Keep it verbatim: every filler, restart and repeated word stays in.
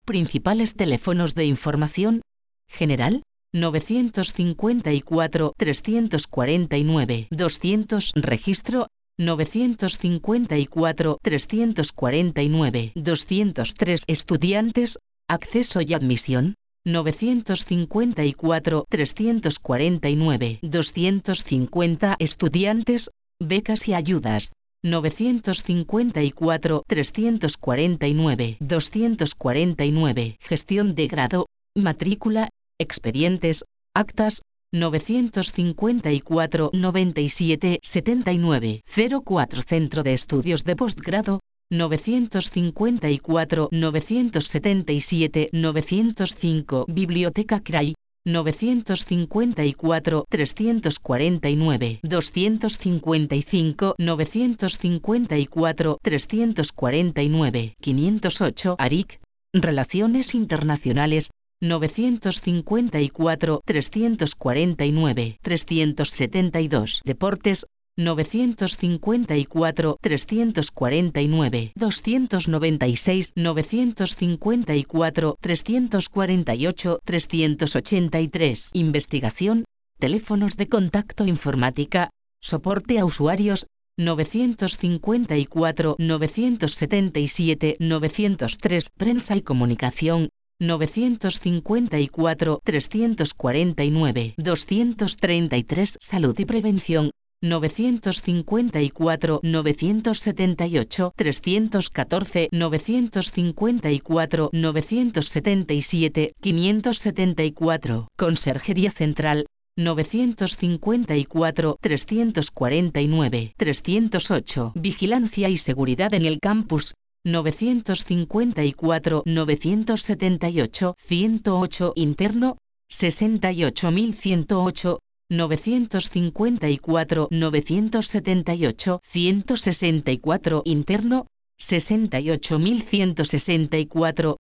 Principales teléfonos de información. General, novecientos cincuenta y cuatro, trescientos cuarenta y nueve, doscientos. Registro, novecientos cincuenta y cuatro, trescientos cuarenta y nueve, doscientos tres. Estudiantes, acceso y admisión, novecientos cincuenta y cuatro, trescientos cuarenta y nueve, doscientos cincuenta. Estudiantes, becas y ayudas, novecientos cincuenta y cuatro, trescientos cuarenta y nueve, doscientos cuarenta y nueve. Gestión de grado, matrícula, expedientes, actas, novecientos cincuenta y cuatro, noventa y siete, setenta y nueve, cero cuatro. Centro de Estudios de Postgrado, novecientos cincuenta y cuatro, novecientos setenta y siete, novecientos cinco. Biblioteca C R A I, novecientos cincuenta y cuatro, trescientos cuarenta y nueve, doscientos cincuenta y cinco, novecientos cincuenta y cuatro, trescientos cuarenta y nueve, quinientos ocho. A R I C, Relaciones Internacionales, novecientos cincuenta y cuatro, trescientos cuarenta y nueve, trescientos setenta y dos. Deportes, novecientos cincuenta y cuatro, trescientos cuarenta y nueve, doscientos noventa y seis, novecientos cincuenta y cuatro, trescientos cuarenta y ocho, trescientos ochenta y tres. Investigación, teléfonos de contacto informática, soporte a usuarios, novecientos cincuenta y cuatro, novecientos setenta y siete, novecientos tres. Prensa y comunicación, novecientos cincuenta y cuatro, trescientos cuarenta y nueve, doscientos treinta y tres. Salud y prevención, novecientos cincuenta y cuatro, novecientos setenta y ocho, trescientos catorce, novecientos cincuenta y cuatro, novecientos setenta y siete, quinientos setenta y cuatro. Conserjería Central, novecientos cincuenta y cuatro, trescientos cuarenta y nueve, trescientos ocho. Vigilancia y seguridad en el campus, novecientos cincuenta y cuatro, novecientos setenta y ocho, ciento ocho. Interno, sesenta y ocho mil ciento ocho, novecientos cincuenta y cuatro, novecientos setenta y ocho, ciento sesenta y cuatro. Interno, sesenta y ocho mil ciento sesenta y cuatro,